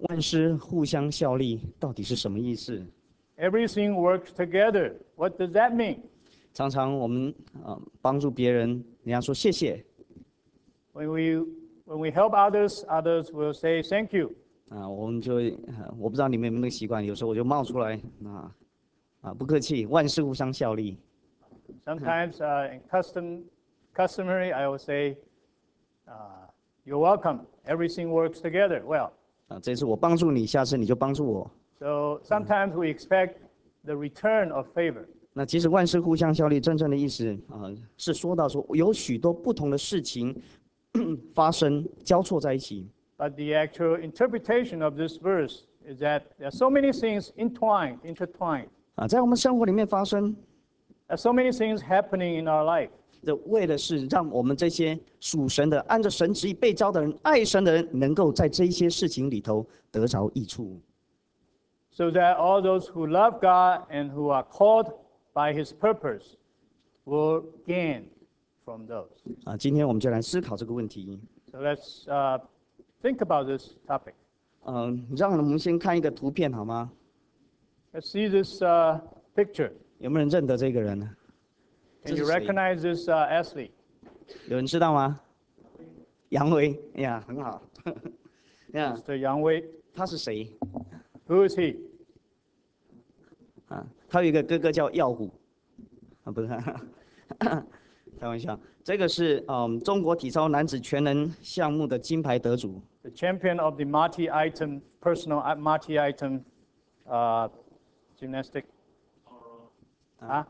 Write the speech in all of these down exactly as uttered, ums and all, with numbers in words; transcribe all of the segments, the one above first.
万事互相效力到底是什么意思？ Everything works together. What does that mean? 常常我们啊、呃帮助别人，人家说谢谢 When we when we help others, others will say thank you. 啊、我们就会、呃我不知道你们有没有那个习惯，有时候我就冒出来啊啊不客气，万事互相效力 Sometimes uh, in custom customary, I will say, uh, "You're welcome. Everything works together well." 啊，这次我帮助你，下次你就帮助我。 So sometimes we expect the return of favor. 那其实万事互相效力真正的意思啊、是说到说有许多不同的事情发生交错在一起 But the actual interpretation of this verse is that there are so many things entwined, intertwined. 啊，在我们生活里面发生， There are so many things happening in our life. 这为的是让我们这些属神的、按着神旨意被召的人、爱神的人，能够在这一些事情里头得着益处。 So that all those who love God and who are called by His purpose will gain from those. 啊，今天我们就来思考这个问题。 So let's uh, think about this topic. 嗯、让我们先看一个图片好吗？ Let's see this uh, picture. 有没有人认得这个人呢？ Can you 这是谁？ recognize this uh, athlete? 有人知道吗？杨威，哎呀，很好。呀， Mister Yang Wei. 他是谁？ Who is he? 啊，他有一个哥哥叫耀虎，啊，不是，开玩笑。这个是嗯中国体操男子全能项目的金牌得主， The champion of the multi-item, personal uh, multi-item uh, gymnastic. Huh?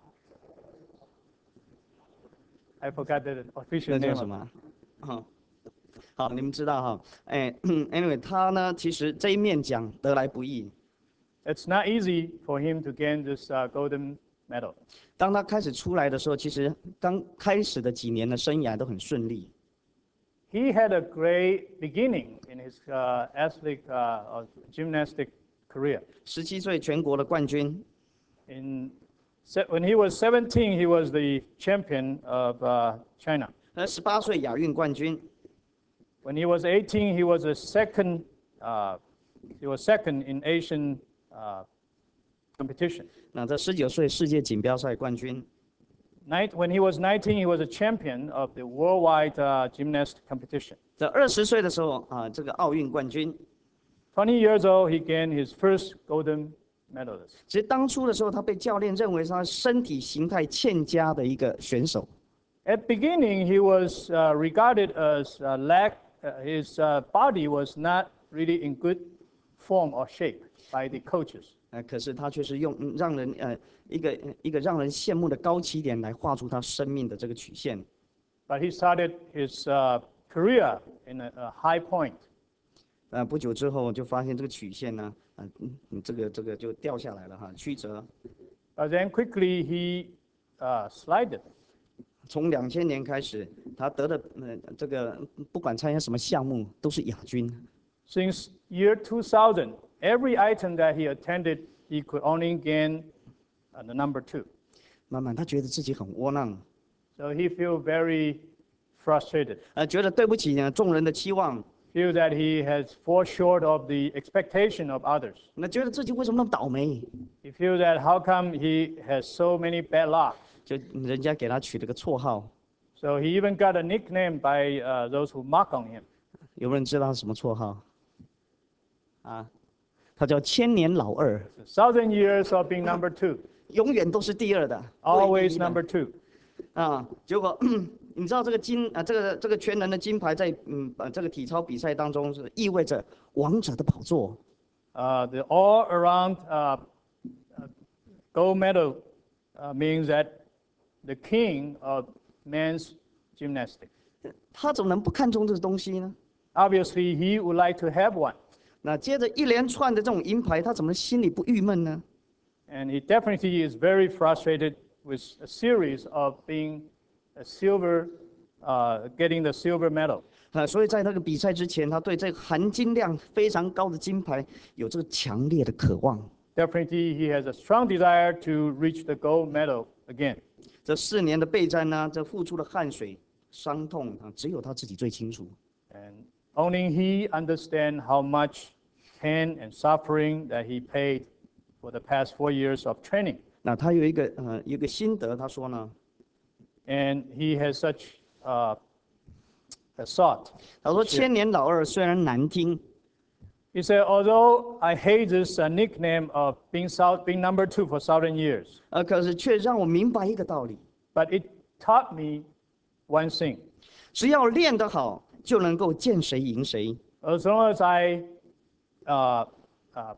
I forgot the official 那叫 name. 什 of 么？好，好，你们知道哈？哎，anyway，他呢，其实这一面奖得来不易。 It's not easy for him to gain this uh, golden medal. 当他开始出来的时候，其实刚开始的几年的生涯都很顺利。 He had a great beginning in his uh, athletic uh, or gymnastic career. 十七岁全国的冠军， In se- when he was seventeen, he was the champion of uh, China. 呃，十八岁亚运冠军， When he was eighteen, he was a second. Uh, he was second in Asian uh, competition. 那在十九岁世界锦标赛冠军， Night, when he was nineteen, he was a champion of the worldwide uh, gymnast competition. 在二十岁的时候啊，这个奥运冠军。 twenty years old, he gained his first golden medalist. 其实当初的时候，他被教练认为是他身体形态欠佳的一个选手。 At beginning, he was uh, regarded as uh, lack. Uh, his uh, body was not really in good form or shape by the coaches. 呃，可是他却是用嗯让人呃一个一个让人羡慕的高起点来画出他生命的这个曲线。 But he started his uh, career in a, a high point. 呃，不久之后就发现这个曲线呢，啊、嗯，嗯这个这个就掉下来了哈，曲折。 But then quickly he uh, slided. 从两千年开始，他得的呃这个不管参加什么项目都是亚军。 Since year two thousand, every item that he attended, he could only gain uh, the number two. 慢慢他觉得自己很窝囊， So he feel very frustrated. 呃，觉得对不起呢众人的期望， Feel that he has fall short of the expectation of others. 那觉得自己为什么那么倒霉？ He feels that how come he has so many bad luck. 就人家给他取了个绰号， So he even got a nickname by uh, those who mock on him. 有没有人知道他什么绰号？啊，他叫千年老二， A thousand years of being number two, 永远都是第二的 always 唯一的 number two. 啊。结果你知道这个金啊，这个这个全能的金牌在嗯呃这个体操比赛当中是意味着王者的宝座。 Uh, the all-around uh, uh, gold medal uh, means that the king of men's gymnastics. 他怎么能不看重这个东西呢？ Obviously, he would like to have one, 那接着一连串的这种银牌，他怎么心里不郁闷呢？ and he definitely is very frustrated with a series of being a silver, uh, getting the silver medal. 啊，所以在那个比赛之前，他对这个含金量非常高的金牌有这个强烈的渴望。 Definitely, he has a strong desire to reach the gold medal again. 这四年的备战呢，这付出的汗水、伤痛啊，只有他自己最清楚。 And only he understands how much pain and suffering that he paid for the past four years of training. 那他有一个呃有一个心得，他说呢， And he has such uh, a thought. 他说千年老二虽然难听， He said, although I hate this uh, nickname of being, South, being number two for thousand years, 呃，可是却让我明白一个道理： but it taught me one thing. 只要练得好，就能够见谁赢谁。 As long as I uh, uh,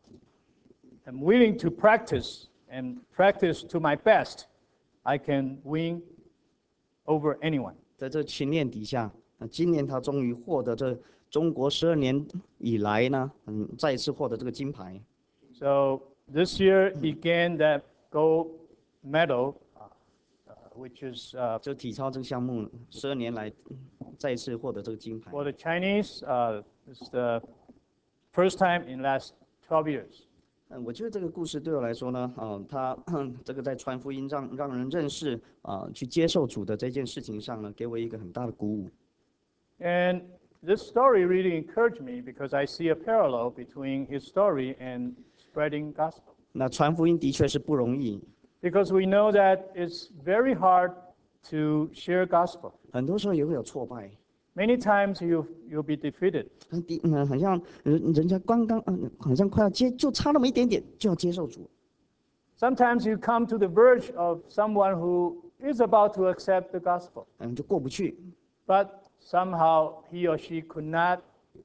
am willing to practice and practice to my best, I can win over anyone. 在这勤练底下，那今年他终于获得这中国十二年以来呢，嗯，再一次获得这个金牌。 So this year he gained that gold medal, uh, uh, which is uh, 就体操这个项目，十二年来嗯再一次获得这个金牌。 for the Chinese. Uh, it's the first time in last twelve years. 嗯，我觉得这个故事对我来说呢，啊、他这个在传福音让让人认识啊、去接受主的这件事情上呢，给我一个很大的鼓舞。 And this story really encouraged me because I see a parallel between his story and spreading gospel. 那传福音的确是不容易， Because we know that it's very hard to share gospel. 很多时候也会有挫败。 Many times you you'll be defeated. 很低嗯，好像人人家刚刚嗯，好像快要接，就差那么一点点就要接受主。 Sometimes you come to the verge of someone who is about to accept the gospel, 嗯，就过不去。 but somehow he or she could not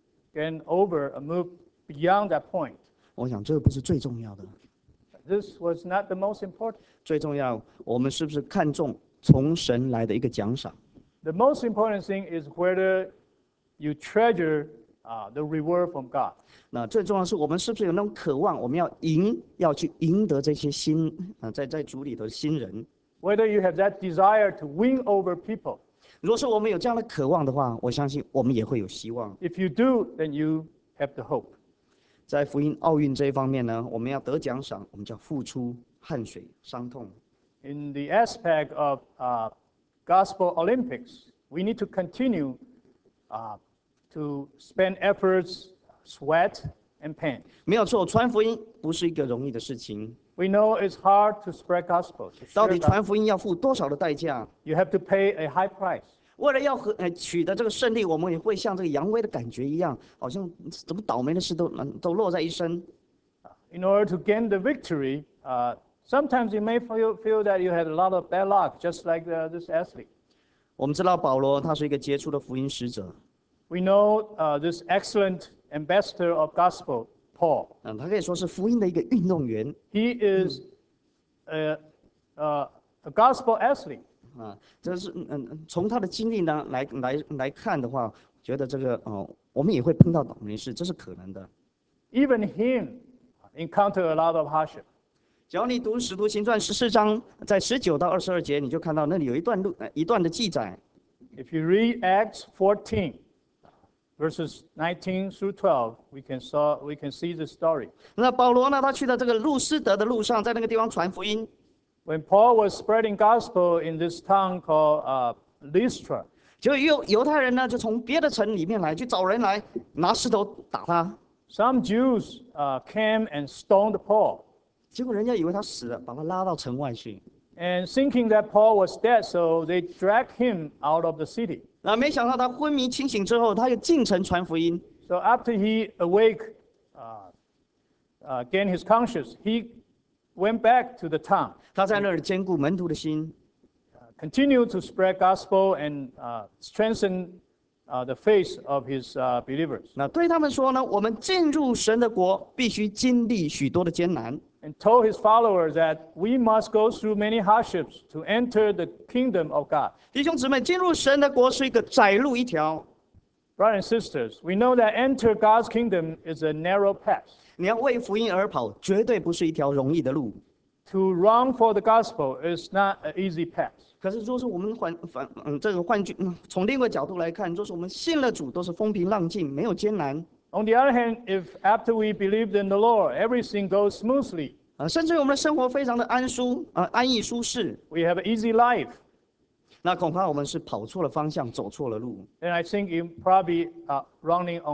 get over or move beyond that point. 我想这个不是最重要的， This was not the most important. 最重要我们是不是看重从神来的一个奖赏？ The most important thing is whether you treasure uh, the reward from God. 那最重要的是我们是不是有那种渴望，我们要赢，要去赢得这些新啊，在在主里头的新人。 Whether you have that desire to win over people. 如果说我们有这样的渴望的话，我相信我们也会有希望。 If you do, then you have the hope. 在福音奥运这一方面呢，我们要得奖赏，我们叫付出汗水、伤痛。 In the aspect of uh, Gospel Olympics, we need to continue uh, to spend efforts, sweat, and pain. 没有错，传福音不是一个容易的事情。 We know it's hard to spread gospel. to 到 share 底 gospel. 传福音要付多少的代价？ You have to pay a high price. 为了要和呃取得这个胜利，我们也会像这个扬威的感觉一样，好像怎么倒霉的事都都落在一身。 In order to gain the victory, uh, sometimes you may feel, feel that you had a lot of bad luck, just like uh, this athlete. 我们知道保罗他是一个杰出的福音使者， We know uh, this excellent ambassador of gospel, Paul. 嗯，他可以说是福音的一个运动员 He is a, a, a gospel athlete. 啊。这是嗯嗯，从他的经历呢来来来看的话，觉得这个哦，我们也会碰到倒霉事，这是可能的。 Even him encountered a lot of hardship. 只要你读《使徒行传》十四章，在十九到二十二节，你就看到那里有一段路呃一段的记载。 If you read Acts fourteen, verses nineteen through twelve, we can, saw, we can see the story. 那保罗呢，他去到这个路斯德的路上，在那个地方传福音。 When Paul was spreading gospel in this town called uh, Lystra, 就犹犹太人呢，就从别的城里面来，去找人来拿石头打他。 some Jews uh, came and stoned Paul. 结果人家以为他死了，把他拉到城外去。 And thinking that Paul was dead, so they dragged him out of the city. 那没想到他昏迷清醒之后，他又进城传福音。 So after he awake, uh, uh, gained his conscience, he went back to the town, 他在那儿兼顾门徒的心。 uh, continued to spread gospel and uh, strengthen uh, the faith of his uh, believers, 那对他们说呢，我们进入神的国，必须经历许多的艰难。 and told his followers that we must go through many hardships to enter the kingdom of God. 弟兄姊妹，进入神的国是一个窄路一条。 Brothers and sisters, we know that enter God's kingdom is a narrow path. 你要为福音而跑，绝对不是一条容易的路。 To run for the gospel is not an easy path. 可是，若是我们换反嗯这个换句，嗯从另一个角度来看，若是我们信了主，都是风平浪静，没有艰难。 On the other hand, if after we believed in the Lord, everything goes smoothly, 啊，甚至于我们的生活非常的安舒啊，安逸舒适， we have an easy life, 那恐怕我们是跑错了方向，走错了路。 then I think you're probably uh, running on a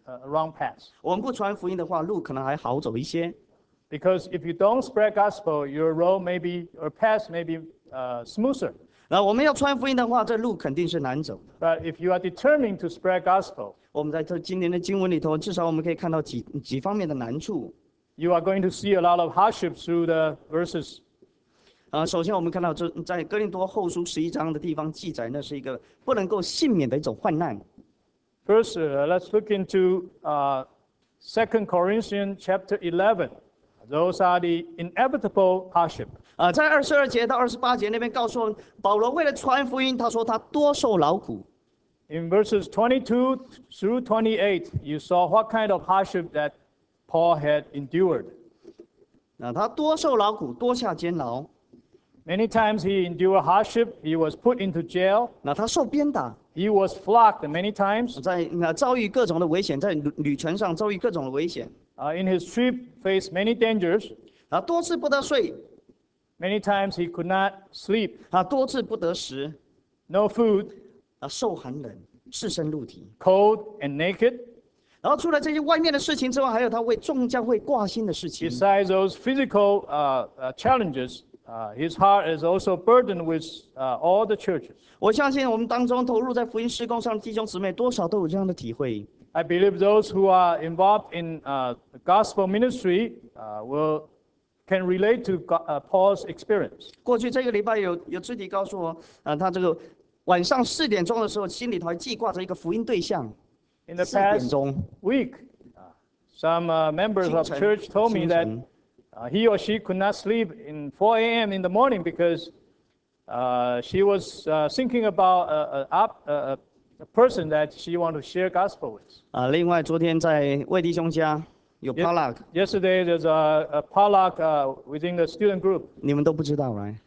uh, wrong path. 我们不传福音的话，路可能还好走一些。 Because if you don't spread gospel, your road may be, or path may be uh, smoother. 然后我们要传福音的话，这路肯定是难走的。 But if you are determined to spread gospel, 我们在这今年的经文里头，至少我们可以看到几几方面的难处。 you are going to see a lot of hardship through the verses. 啊，首先我们看到这在哥林多后书十一章的地方记载，那是一个不能够幸免的一种患难。 First, uh, let's look into uh, Second Corinthians chapter eleven. Those are the inevitable hardship. 啊，在二十二节到二十八节那边告诉我们，保罗为了传福音，他说他多受劳苦。 In verses twenty-two through twenty-eight, you saw what kind of hardship that Paul had endured. 啊，他多受劳苦，多下监牢。 Many times he endured hardship. He was put into jail. 那他受鞭打， He was flogged many times. 在那遭遇各种的危险，在旅旅程上遭遇各种的危险， Uh, in his trip, faced many dangers. 啊，多次不得睡， Many times he could not sleep. 啊，多次不得食， No food, 啊，受寒冷，赤身露体。 cold and naked. 然后除了这些外面的事情之外，还有他为众教会挂心的事情。 Besides those physical uh, uh, challenges, uh, his heart is also burdened with uh, all the churches. 我相信我们当中投入在福音施工上的弟兄姊妹，多少都有这样的体会。 I believe those who are involved in uh, the gospel ministry uh, will can relate to Go- uh, Paul's experience. 过去这个礼拜有有肢体告诉我，啊，他这个晚上四点钟的时候，心里头还记挂着一个福音对象。 In the 四点 past 钟， week, uh, some uh, members of 清晨， church told me 清 that 晨。 uh, he or she could not sleep in four a m in the morning because uh, she was uh, thinking about a, a, a, a person that she wanted to share gospel with. 啊，另外昨天在魏弟兄家有 Ye- Palak， Yesterday, there's a, a potluck uh, within the student group. 你们都不知道来。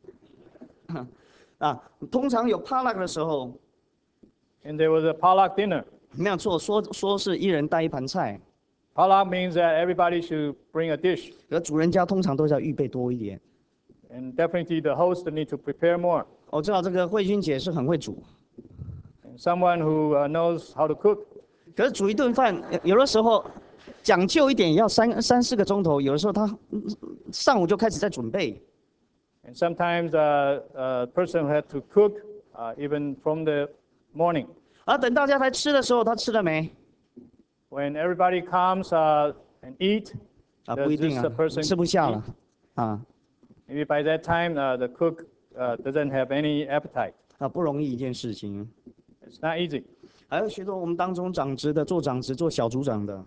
啊，通常有 Palak 的时候， And there was a potluck dinner. 没有错，说说是一人带一盘菜， Potluck means that everybody should bring a dish. 可主人家通常都是要预备多一点。 And definitely the host need to prepare more. 我知道这个慧君姐是很会煮， And someone who uh, knows how to cook. 可是煮一顿饭，有有的时候讲究一点也要三三四个钟头，有的时候她嗯上午就开始在准备。 And sometimes uh, a person had to cook uh, even from the morning. 而等大家来吃的时候，她吃了没？ When everybody comes uh, and eat, 啊， does 不一定 this 啊 uh, person 吃不下 eat? 了，啊 Maybe by that time uh, the cook uh, doesn't have any appetite. 啊，不容易一件事情。 It's not easy. 还有许多我们当中长职的，做长职、做小组长的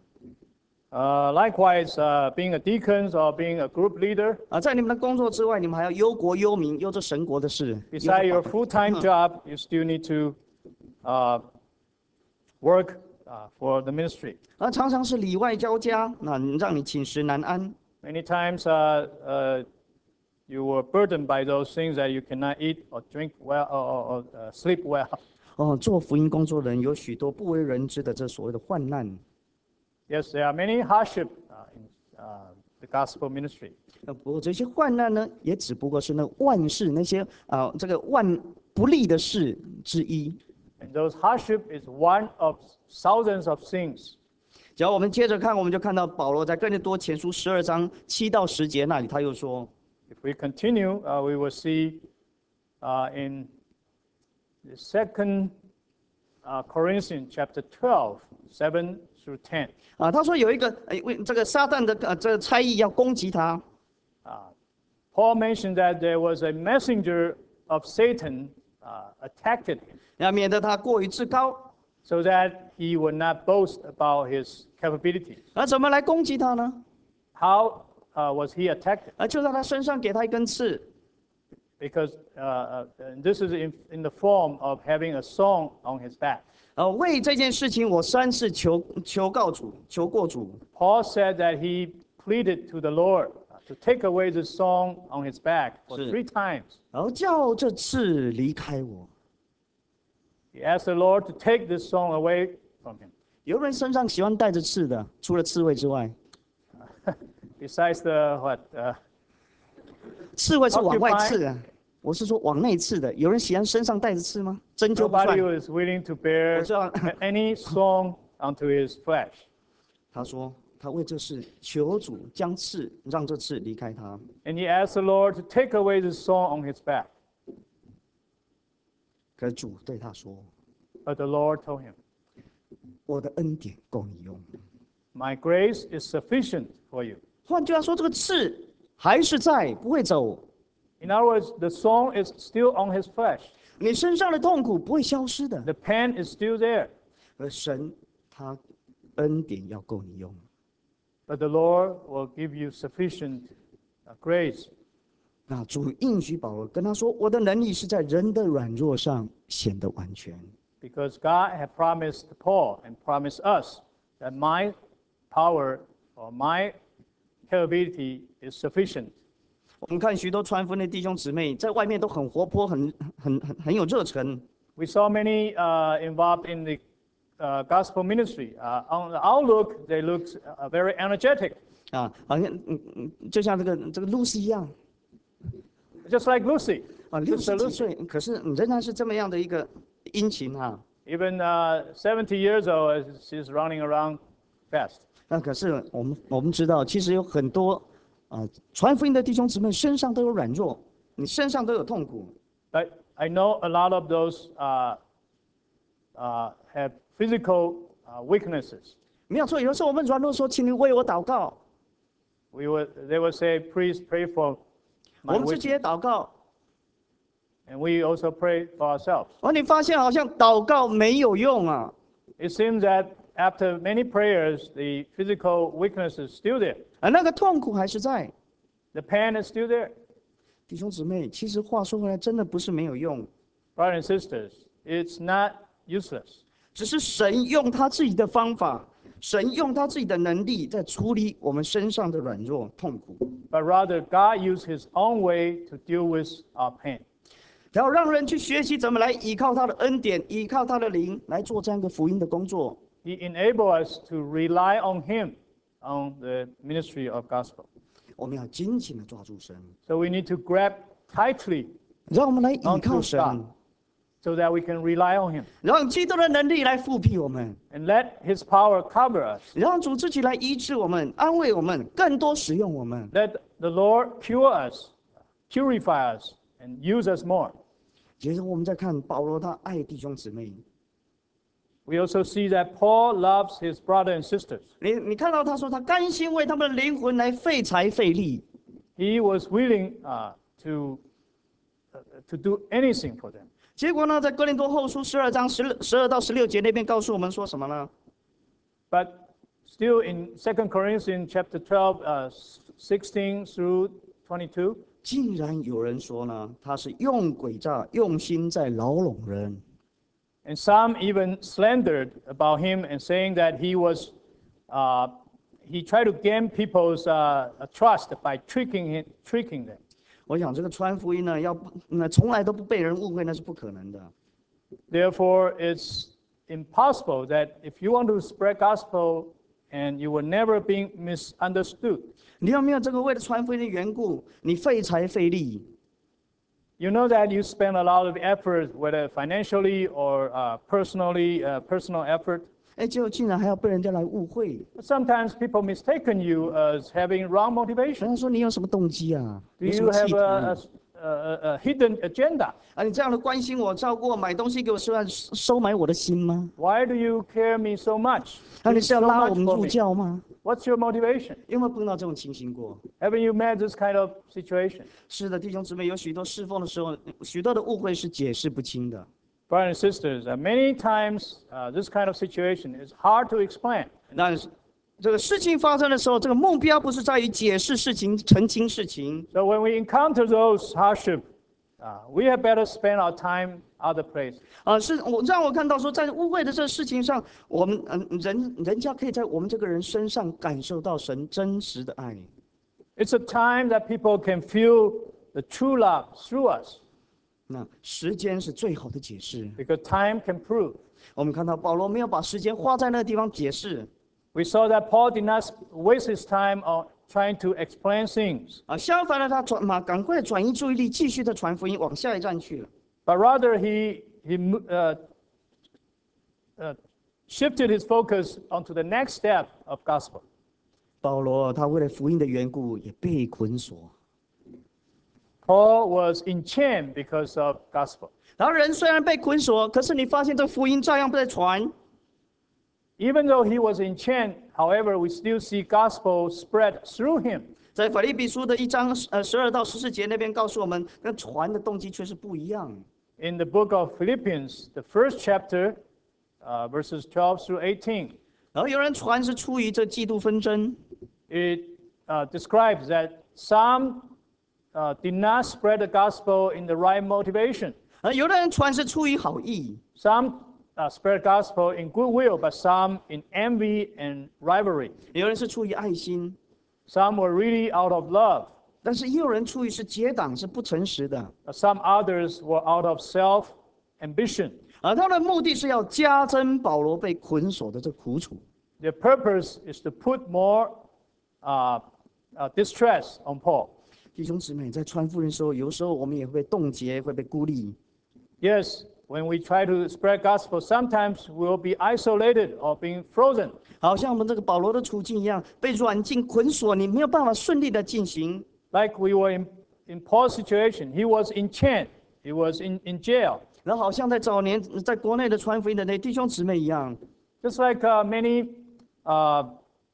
Uh, likewise, uh, being a deacon or being a group leader, 啊，在你们的工作之外，你们还要忧国忧民，忧这神国的事。忧 beside 这 your 法 full-time job, you still need to uh, work uh, for the ministry. 啊，常常是里外交加，那让你寝食难安。 Many times uh, uh, you were burdened by those things that you cannot eat or drink well or, or, or uh, sleep well. 哦，做福音工作的人有许多不为人知的这所谓的患难。 Yes, there are many hardship uh, in uh, the gospel ministry. 呃，不过这些患难呢，也只不过是那万事那些啊、这个万不利的事之一。 And those hardship is one of thousands of things. 只要我们接着看，我们就看到保罗在哥林多前书十二章七到十节那里，他又说。 If we continue, uh, we will see uh, in the second uh, Corinthians chapter twelve, seven through ten. 啊，他说有一个哎，为这个撒旦的呃这个差役要攻击他， Uh, Paul mentioned that there was a messenger of Satan uh, attacked him 要免得他过于自高。 so that he would not boast about his capabilities. 那怎么来攻击他呢？ How uh, was he attacked? 啊，就在他身上给他一根刺， Because uh, uh, this is in, in the form of having a song on his back. 呃，为这件事情我三次求求告主，求过主。 Paul said that he pleaded to the Lord uh, to take away the song on his back for 是。 three times. 然后叫这刺离开我。 He asked the Lord to take this song away from him. 有人身上喜欢带着刺的，除了刺猬之外， Besides the what? Uh, 刺猬是往外刺的，我是说往内刺的。有人喜欢身上带着刺吗？针灸不算 nobody。was willing to 我 bear 知道， any song unto his flesh. 他说他为这事求主将刺让这刺离开他。 And he asked the Lord to take away the thorn on his back. 可是主对他说 But the Lord told him, 我的恩典够你用。 My grace is sufficient for you. 换句话说，这个刺还是在，不会走。 In other words, the thorn is still on his flesh. 你身上的痛苦不会消失的。 The pain is still there. 而神他恩典要够你用。 But the Lord will give you sufficient uh, grace. 那主应许保罗跟他说：“我的能力是在人的软弱上显得完全。” Because God had promised Paul and promised us that my power or my capability is sufficient. 我们看许多传福音的弟兄姊妹，在外面都很活泼，很很很很有热忱。 We saw many uh, involved in the uh, gospel ministry. Uh, on the outlook, they looked uh, very energetic, 啊，好像嗯嗯，就像这个这个露西一样 just like Lucy. 啊，六 Sister 十几 Lucy. 岁，可是仍然是这么样的一个殷勤啊。 Even uh, seventy years old, she's running around fast. 那可是我们我们知道，其实有很多啊传福音的弟兄姊妹身上都有软弱，你身上都有痛苦。 But I know a lot of those uh, uh, have physical uh, weaknesses. 没有错，有的时候我们软弱说，请你为我祷告， We would, they would say, please pray for 我 my 们自己 weakness. 也祷告。 And we also pray for ourselves. 而你发现好像祷告没有用啊， It seems that after many prayers, the physical weakness is still there. 啊，那个痛苦还是在。 The pain is still there. 弟兄姊妹，其实话说回来，真的不是没有用， Brothers and sisters, it's not useless. 只是神用他自己的方法，神用他自己的能力在处理我们身上的软弱痛苦。 But rather, God used his own way to deal with our pain. 然后让人去学习怎么来依靠他的恩典，依靠他的灵来做这样一个福音的工作。 He enabled us to rely on him on the ministry of gospel. 我们要紧紧的抓住神， So we need to grab tightly 让我们来依 onto 靠神， God so that we can rely on him 让基督的能力来复辟我们， and let his power cover us. 让主自己来医治我们、安慰我们、更多使用我们。 Let the Lord cure us, purify us, and use us more. 接着我们再看保罗，他爱弟兄姊妹。 We also see that Paul loves his brother and sisters. 你你看到他说，他甘心为他们的灵魂来费财费力。 He was willing uh, to, uh, to do anything for them. 结果呢，在哥林多后书十二章十十二到十六节那边告诉我们说什么呢？ But still in Second Corinthians chapter twelve, uh, sixteen through twenty-two, 竟然有人说呢，他是用诡诈、用心在牢笼人。 and some even slandered about him and saying that he was, uh, he tried to gain people's uh, trust by tricking, him, tricking them. 我想这个传福音呢，要不那从来都不被人误会，那是不可能的。 Therefore, it's impossible that if you want to spread gospel and you will never be misunderstood. 你有没有这个为了传福音的缘故，你费财费力？ You know that you spend a lot of effort, whether financially or uh, personally, uh, personal effort. 哎，结果竟然还要被人家来误会。 But sometimes people mistaken you as having wrong 人 motivation. 家说你有什么动机啊？ Do 有什 you 么企 have 图 a, a, a, a hidden agenda? 啊？你这样的关心我、照顾我、买东西给我，是要收买我的心吗？ Why do you care me so much? 啊， Do 你是要 so 拉我 much 们 for 入 me? 教吗？ What's your motivation? 有没有碰到这种情形过？ Haven't you met this kind of situation? 是的，弟兄姊妹，有许多侍奉的时候，许多的误会是解释不清的。 Brothers and sisters, uh, many times uh, this kind of situation is hard to explain. 那这个事情发生的时候，这个目标不是在于解释事情、澄清事情， So when we encounter those hardship, uh, we had better spend our time other place. 啊，是我让我看到说，在误会的这个事情上，我们嗯人人家可以在我们这个人身上感受到神真实的爱。 It's a time that people can feel the true love through us 那时间是最好的解释。 because time can prove. 我们看到保罗没有把时间花在那个地方解释 We saw that Paul did not waste his time on trying to explain things, 啊，相反的，他转马赶快转移注意力，继续的传福音，往下一站去了。 but rather he, he uh, uh, shifted his focus onto the next step of gospel. 保罗他为了福音的缘故也被捆锁。 Paul was in chain because of gospel. 然后人虽然被捆锁，可是你发现这福音照样在传。 Even though he was in chain, however, we still see gospel spread through him. 在腓立比书的一章呃十二到十四节那边告诉我们，那传的动机却是不一样。 In the book of Philippians, the first chapter, uh, verses twelve through eighteen, 然后有人传是出于这嫉妒纷争， it uh, describes that some uh, did not spread the gospel in the right motivation. 而有的人传是出于好意， Some uh, spread gospel in goodwill, but some in envy and rivalry. 有人是出于爱心， Some were really out of love. 但是也有人出于是结党，是不诚实的。 But some others were out of self-ambition. 而他的目的是要加增保罗被捆锁的这苦楚。 Their purpose is to put more uh, uh, distress on Paul. 弟兄姊妹，在传福音的时候，有时候我们也会被冻结，会被孤立。 Yes, when we try to spread gospel, sometimes we'll be isolated or being frozen. 好像我们这个保罗的处境一样，被软禁捆锁，你没有办法顺利的进行。 Like we were in, in Paul's situation, he was in chain, he was in, in jail. 然后好像在早年在国内的传福音的那弟兄姊妹一样， Just like uh, many uh,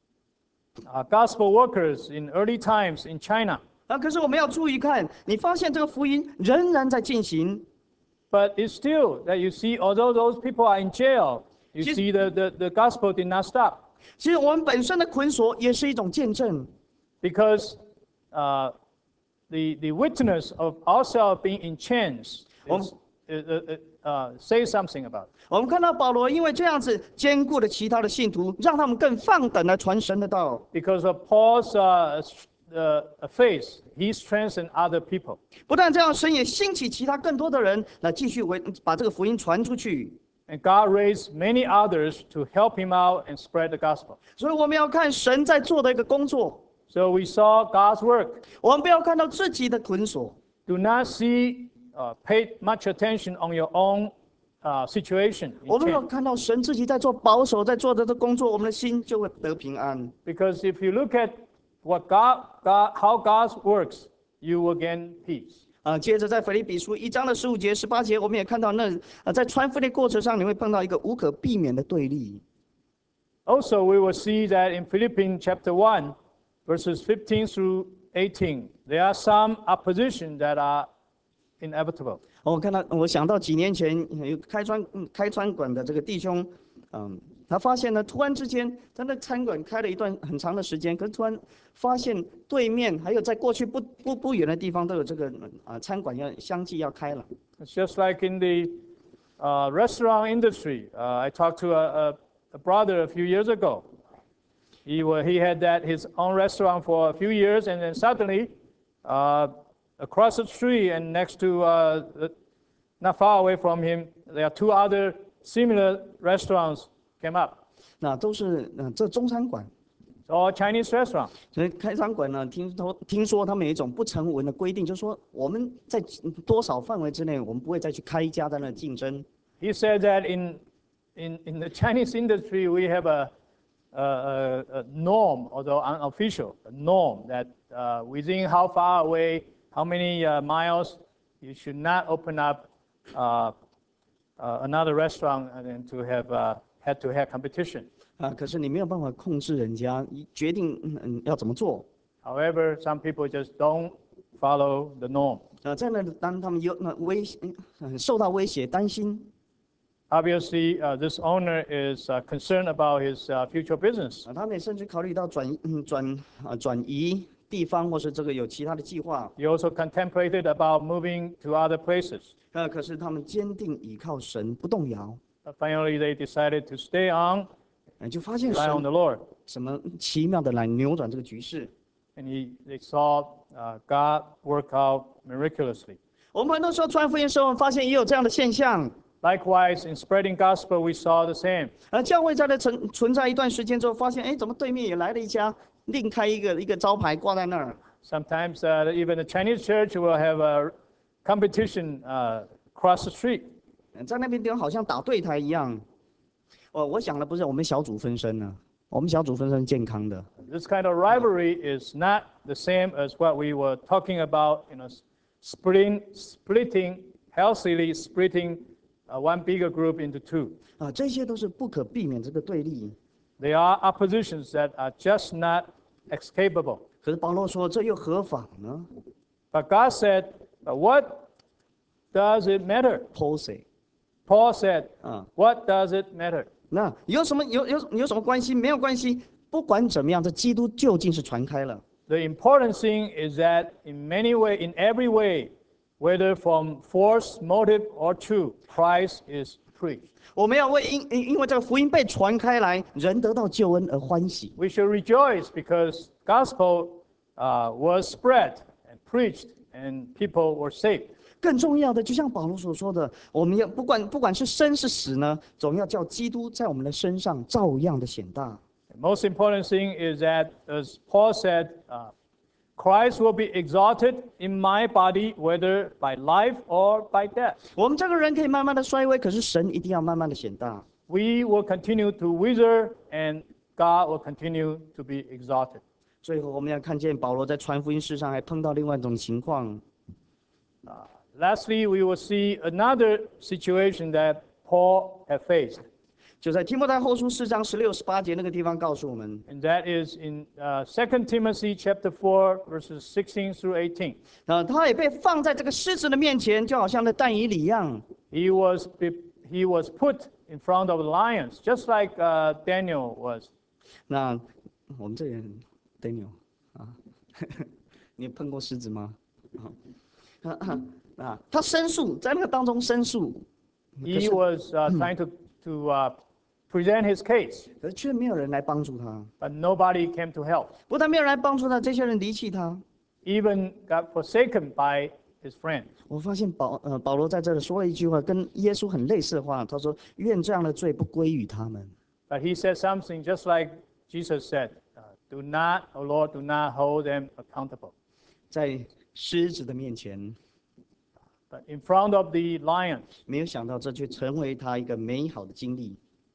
uh, gospel workers in early times in China. 啊，可是我们要注意看，你发现这个福音仍然在进行。 But it's still that you see, although those people are in jail, you Just- see the, the, the gospel did not stop. 其实我们本身的捆锁也是一种见证。 Because uh, the, the witness of ourselves being in chains is, uh, uh, uh, say something about it. 我们看到保罗因为这样子兼顾了其他的信徒，让他们更放胆来传神的道。 Because of Paul's uh, uh, faith, he strengthened other people. 不但这样，神也兴起其他更多的人来继续为把这个福音传出去。 And God raised many others to help him out and spread the gospel. 所以我们要看神在做的一个工作， So we saw God's work. 我们不要看到自己的捆锁， Do not see, uh, pay much attention on your own uh, situation. in 我们要 chain. 看到神自己在做保守，在做的这工作，我们的心就会得平安。 Because if you look at what God, God, how God works, you will gain peace. 啊，接着在腓立比书一章的十五节、十八节，我们也看到那啊，在传福音的过程上，你会碰到一个无可避免的对立。 Also, we will see that in Philippians chapter one, verses fifteen through eighteen, there are some opposition that are inevitable. 我看到，我想到几年前有开餐嗯开餐馆的这个弟兄，嗯，他发现呢，突然之间，他那餐馆开了一段很长的时间，可是突然发现对面还有在过去不不不远的地方都有这个啊餐馆要相继要开了。 It's just like in the uh, restaurant industry. Uh, I talked to a, a, a brother a few years ago. He, wa- he had that his own restaurant for a few years, and then suddenly, uh, across the street and next to, uh, the, not far away from him, there are two other similar restaurants came up. 那都是嗯这中餐馆， It's all Chinese restaurants. 所以开餐馆呢，听说听说他们有一种不成文的规定，就是说我们在多少范围之内，我们不会再去开一家在那竞争。 He said that in, in, in the Chinese industry, we have a, a, a, a norm, although unofficial, a norm that uh, within how far away, how many uh, miles, you should not open up uh, uh, another restaurant and then to have uh, head-to-head competition. 啊，可是你没有办法控制人家决定嗯嗯要怎么做。 However, some people just don't follow the norm. 呃，在那当他们有那威嗯受到威胁、担心， Obviously, uh, this owner is uh, concerned about his uh, future business. 啊，他们也甚至考虑到转嗯转啊转移地方，或是这个有其他的计划。 He also contemplated about moving to other places. 呃，可是他们坚定倚靠神，不动摇。 But finally, they decided to stay on, 哎，就发现 rely 神 on the Lord. 什么奇妙的来扭转这个局势。 And he, they saw uh, God work out miraculously. 我们很多时候传福音的时候，我们发现也有这样的现象。 Likewise, in spreading gospel, we saw the same. 而教会在那存存在一段时间之后，发现哎，怎么对面也来了一家，另开一个一个招牌挂在那儿。 Sometimes uh, even the Chinese church will have a competition uh, across the street. 在那边地方好像打对台一样。 我我想的不是我们小组分身呢，我们小组分身健康的。 This kind of rivalry is not the same as what we were talking about, you know, splitting, splitting, healthily splitting uh, one bigger group into two. 啊，这些都是不可避免这个对立。 They are oppositions that are just not escapable. 可是保罗说这又何妨呢 But God said, "But what does it matter?" ？Paul say， Paul said, 啊， "What does it matter?" 那有什么有有有什么关系？没有关系，不管怎么样，这基督究竟是传开了。 The important thing is that in many way, in every way, whether from force, motive, or truth, Christ is preached. 我们要为因因因为这个福音被传开来，人得到救恩而欢喜。 We should rejoice because gospel uh, was spread and preached, and people were saved. 更重要的，就像保罗所说的，我们要不管不管是生是死呢，总要叫基督在我们的身上照样的显大。 The most important thing is that, as Paul said, uh, Christ will be exalted in my body, whether by life or by death. 我们这个人可以慢慢的衰微，可是神一定要慢慢的显大。 We will continue to wither, and God will continue to be exalted. 最后，我们要看见保罗在传福音事上还碰到另外一种情况。 Lastly, we will see another situation that Paul had faced, 就在提摩太后书四章十六、十八节那个地方告诉我们， and that is in uh, Second Timothy chapter four, verses sixteen through eighteen. 啊，他也被放在这个狮子的面前，就好像那但以理一样。 He was, be- he was put in front of lions, just like uh, Daniel was. 那我们这人 Daniel 啊，你有碰过狮子吗？啊啊，他申诉，在那个当中申诉， He was uh, trying to, to uh, present his case, 可是却没有人来帮助他。 but nobody came to help. 不但没有人来帮助他，这些人离弃他。 Even got forsaken by his friends. 我发现保呃保罗在这里说了一句话，跟耶稣很类似的话。他说：“愿这样的罪不归于他们。” But he said something just like Jesus said, uh, do not, O Lord, do not hold them accountable. 在狮子的面前， But in front of the lions, 没有想到这却成为他一个美好的经历。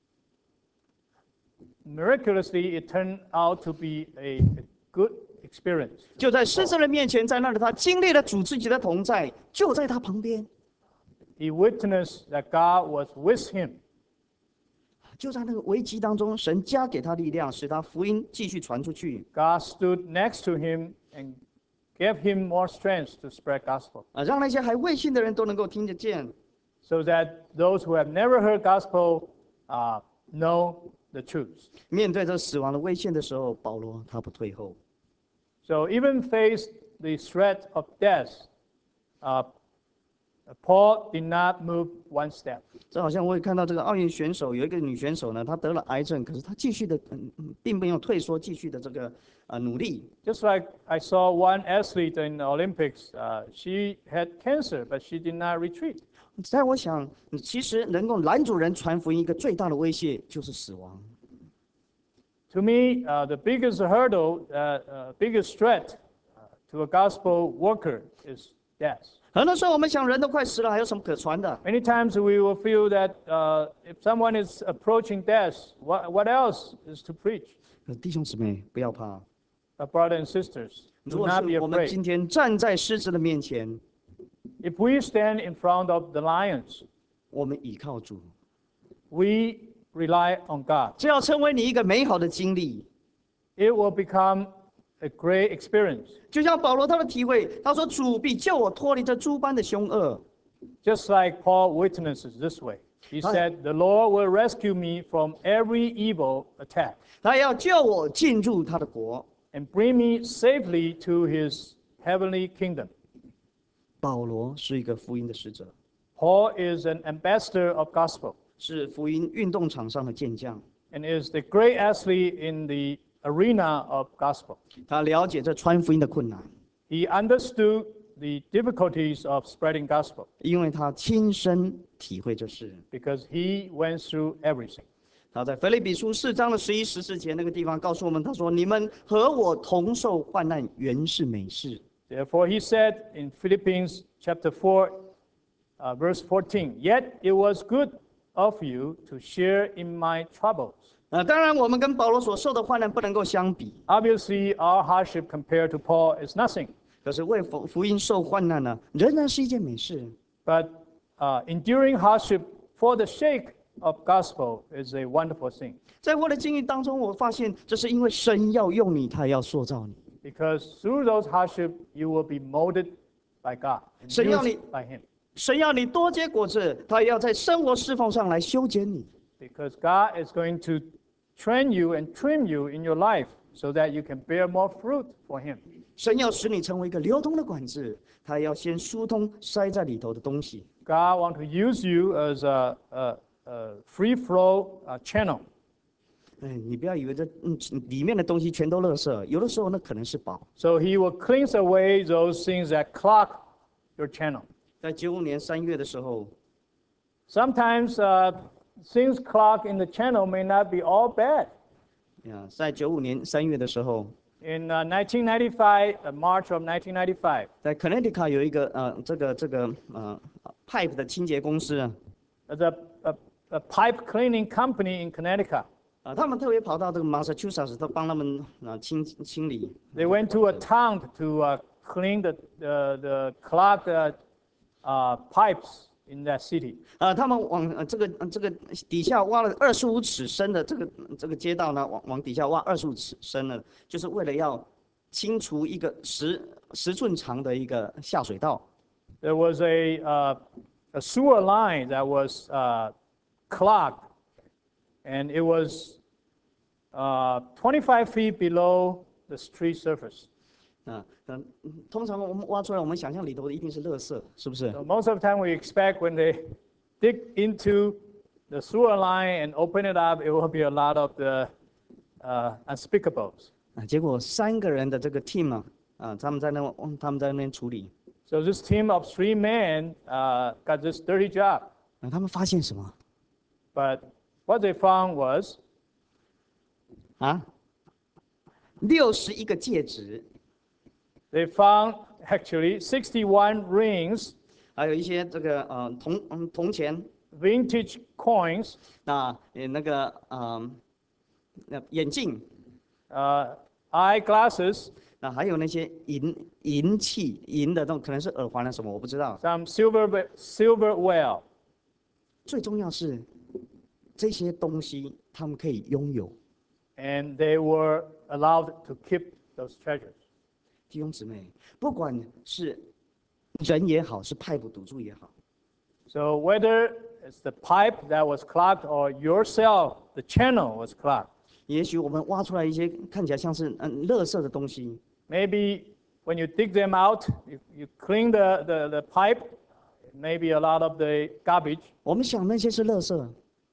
miraculously, it turned out to be a, a good experience. 就在狮子的面前，在那里他经历了主自己的同在，就在他旁边， He witnessed that God was with him. 就在那个危机当中，神加给他力量，使他福音继续传出去。 God stood next to him and gave him more strength to spread gospel, 啊，让那些还未信的人都能够听得见。 so that those who have never heard gospel uh, know the truth. 面对这死亡的危险的时候，保罗他不退后。 So even faced the threat of death, uh, Paul did not move one step. 这好像我也看到这个奥运选手有一个女选手呢，她得了癌症，可是她继续的，嗯，嗯并没有退缩，继续的这个呃努力。 Just like I saw one athlete in the Olympics, uh, she had cancer, but she did not retreat. 在我想，其实能够拦阻人传福音一个最大的威胁就是死亡。 To me, uh, the biggest hurdle, uh, uh, biggest threat uh, to a gospel worker is death. 很多时候我们想，人都快死了，还有什么可传的？ Many times we will feel that uh, if someone is approaching death, what, what else is to preach? 可是弟兄姊妹，不要怕。 But brothers and sisters, 如 do 果 not be 是我们 afraid. 今天站在狮子的面前， If we stand in front of the lions, 我们倚靠主， we rely on God. 这要成为你一个美好的经历。 It will become a great experience. 就像保罗他的体会，他说：“主必救我脱离这诸般的凶恶。” Just like Paul witnesses this way. He said, the Lord will rescue me from every evil attack 他要救我进入他的国。 and bring me safely to his heavenly kingdom. 保罗是一个福音的使者， Paul is an ambassador of gospel 是福音运动场上的健将。 and is the great athlete in the arena of gospel. 他了解这传福音的困难， He understood the difficulties of spreading gospel 因为他亲身体会这事。 because he went through everything. 他在腓立比书四章的十一、十四节那个地方告诉我们，他说：“你们和我同受患难，原是美事。 Therefore, he said in Philippians chapter four, uh, verse fourteen, yet it was good of you to share in my troubles. 呃，当然我们跟保罗所受的患难不能够相比， Obviously, our hardship compared to Paul is nothing. 可是为福福音受患难呢，仍然是一件美事。 But uh, enduring hardship for the sake of gospel is a wonderful thing. 在我的经历当中，我发现这是因为神要用你，他要塑造你。 Because through those hardships, you will be molded by God and 神要 used 你 by Him. 神要你多结果子，他要在生活侍奉上来修剪你。 Because God is going to train you and trim you in your life so that you can bear more fruit for Him. 神要使你成为一个流通的管子，他要先疏通塞在里头的东西。 God wants to use you as a, a, a free flow uh, channel. 哎，你不要以为这嗯里面的东西全都垃圾，有的时候那可能是宝。 So He will cleanse away those things that clog your channel. 在九五年三月的时候， Sometimes uh, things clog in the channel may not be all bad. 啊，在九五年三月的时候， In uh, nineteen ninety-five, uh, March of nineteen ninety-five, 在 Connecticut 有一个呃这个这个呃 pipe 的清洁公司啊， there's a, a, a pipe cleaning company in Connecticut. 啊，他们特别跑到这个 Massachusetts 都帮他们啊清清理。 They went to a town to uh, clean the, the, the clogged uh, uh, pipes in that city. 啊，他们往呃这个呃这个底下挖了二十五尺深的这个这个街道呢，往往底下挖二十五尺深了，就是为了要清除一个十十寸长的一个下水道。 There was a, uh, a sewer line that was uh, clogged, and it was uh, twenty-five feet below the street surface. 啊，嗯，通常我们挖出来，我们想象里头的一定是垃圾，是不是？ So most of the time we expect when they dig into the sewer line and open it up, it will be a lot of the uh, unspeakables. 啊，结果三个人的这个 team 啊，啊，他们在那他们在那边处理， So this team of three men uh, got this dirty job. 啊，他们发现什么？ But what they found was 啊，六十一个戒指， they found actually sixty-one rings, 还有一些这个呃铜嗯铜钱， vintage coins, 那呃那个嗯那眼镜， uh, eyeglasses, 那还有那些银银器银的那种，可能是耳环啊什么，我不知道。 some silver silverware. 最重要是这些东西他们可以拥有。 And they were allowed to keep those treasures. 弟兄姊妹，不管是人也好，是派不堵住也好， So whether it's the pipe that was clogged or yourself, the channel was clogged. 也许我们挖出来一些看起来像是嗯垃圾的东西， Maybe when you dig them out, you, you clean the, the, the pipe, maybe a lot of the garbage 我们想那些是垃圾，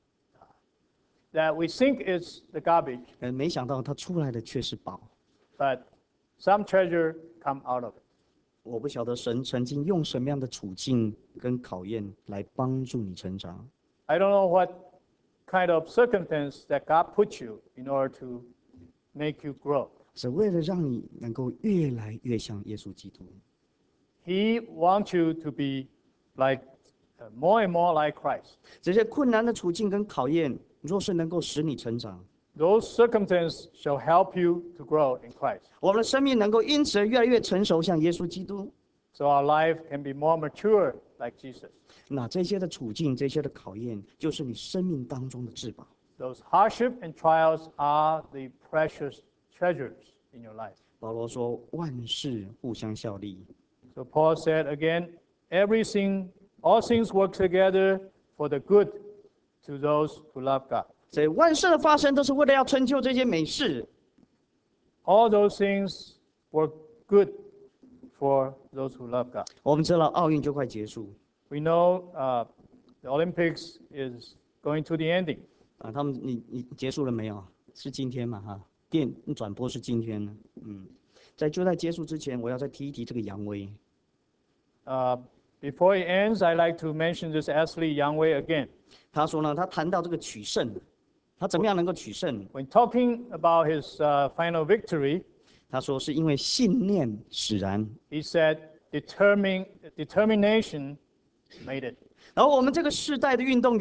that we think is the garbage, 呃，没想到它出来的却是宝。 but some treasure come out of it. 我不晓得神曾经用什么样的处境跟考验来帮助你成长。 I don't know what kind of circumstance that God put you in order to make you grow. 是为了让你能够越来越像耶稣基督。 He wants you to be like uh, more and more like Christ. 这些困难的处境跟考验，若是能够使你成长， Those circumstances shall help you to grow in Christ. 我们的生命能够因此而越来越成熟，像耶稣基督。 So our life can be more mature like Jesus. 那这些的处境，这些的考验，就是你生命当中的至宝。 Those hardship and trials are the precious treasures in your life. 保罗说：“万事互相效力， So Paul said again, everything, all things work together for the good to those who love God. 所以万事的发生都是为了要成就这些美事。 All those things work good for those who love God. 我们知道奥运就快结束 We know uh, the Olympics is going to the ending. 啊，他们你你结束了没有？是今天嘛哈？电转播是今天呢。嗯，在就在结束之前，我要再提一提这个杨威。 Uh, before it ends, I'd like to mention this Ashley Youngway again. 他说呢，他谈到这个取胜，他怎么样能够取胜？ When talking about his uh, final victory, 他说是因为信念使然。 he said, Determin- determination made it. 然后我们这个世代的运动员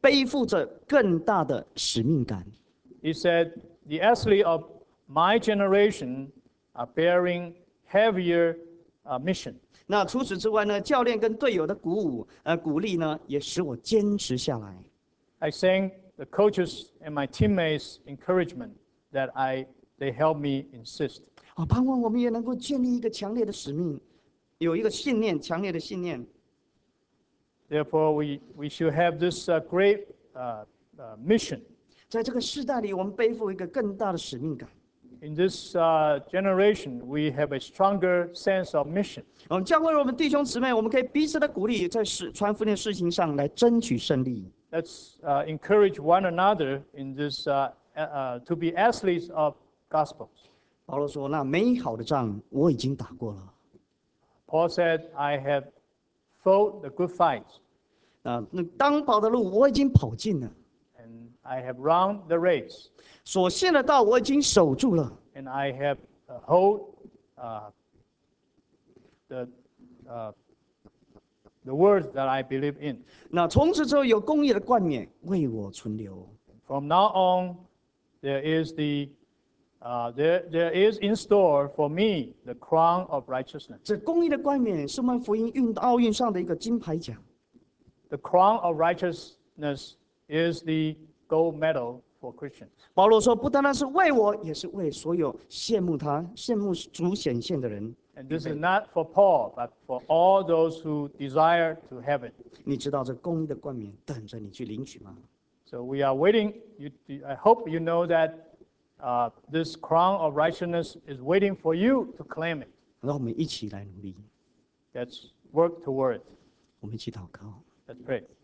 背负着更大的使命感。 He said, the athlete of my generation are bearing heavier uh, mission. 那除此之外呢，教练跟队友的鼓舞、呃鼓励呢，也使我坚持下来。 I thank the coaches and my teammates' encouragement that I, they helped me insist. 啊，盼望我们也能够建立一个强烈的使命，有一个信念，强烈的信念。 Therefore, we, we should have this uh, great uh, uh, mission. 在这个时代里，我们背负一个更大的使命感。 In this uh, generation, we have a stronger sense of mission. 我们教会我们弟兄姊妹，我们可以彼此的鼓励，在事传福音的事情上来争取胜利。 Let's uh, encourage one another in this uh, uh, to be athletes of gospels. 保罗说：“那美好的仗我已经打过了。 Paul said, I have fought the good fight, 啊，那当跑的路我已经跑尽了， and I have run the race, 所献的道我已经守住了。 and I have uh, hold uh, the, uh, the words that I believe in. 那从此之后，有公义的冠冕为我存留。 From now on, there is the uh, there, there is in store for me the crown of righteousness. 这公义的冠冕是我们福音运奥运上的一个金牌奖。 The crown of righteousness is the gold medal for Christians. 保罗说，不单单是为我，也是为所有羡慕他、羡慕主显现的人。 And this is not for Paul, but for all those who desire to have it. 你知道这公义的冠冕等着你去领取吗？ So we are waiting. You, I hope you know that uh, this crown of righteousness is waiting for you to claim it. 让我们一起来努力， Let's work toward it. 我们一起祷告。 Let's pray.